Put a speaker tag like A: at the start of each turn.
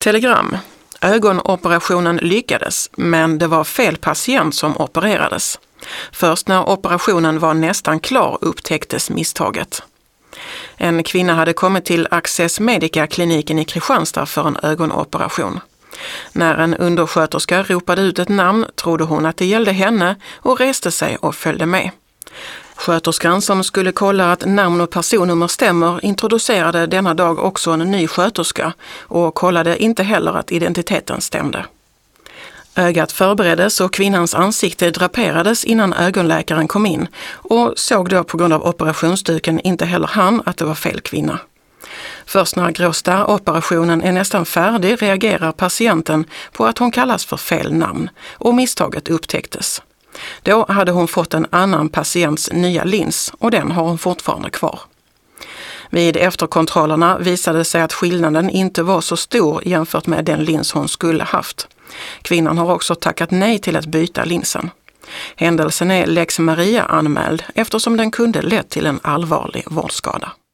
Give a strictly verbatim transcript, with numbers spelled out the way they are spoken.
A: Telegram. Ögonoperationen lyckades, men det var fel patient som opererades. Först när operationen var nästan klar upptäcktes misstaget. En kvinna hade kommit till Access Medica-kliniken i Kristianstad för en ögonoperation. När en undersköterska ropade ut ett namn trodde hon att det gällde henne och reste sig och följde med. Sköterskan som skulle kolla att namn och personnummer stämmer introducerade denna dag också en ny sköterska och kollade inte heller att identiteten stämde. Ögat förbereddes och kvinnans ansikte draperades innan ögonläkaren kom in och såg då på grund av operationsduken inte heller han att det var fel kvinna. Först när gråstarroperationen är nästan färdig reagerar patienten på att hon kallas för fel namn och misstaget upptäcktes. Då hade hon fått en annan patients nya lins och den har hon fortfarande kvar. Vid efterkontrollerna visade sig att skillnaden inte var så stor jämfört med den lins hon skulle haft. Kvinnan har också tackat nej till att byta linsen. Händelsen är Lex Maria anmäld eftersom den kunde lett till en allvarlig vårdskada.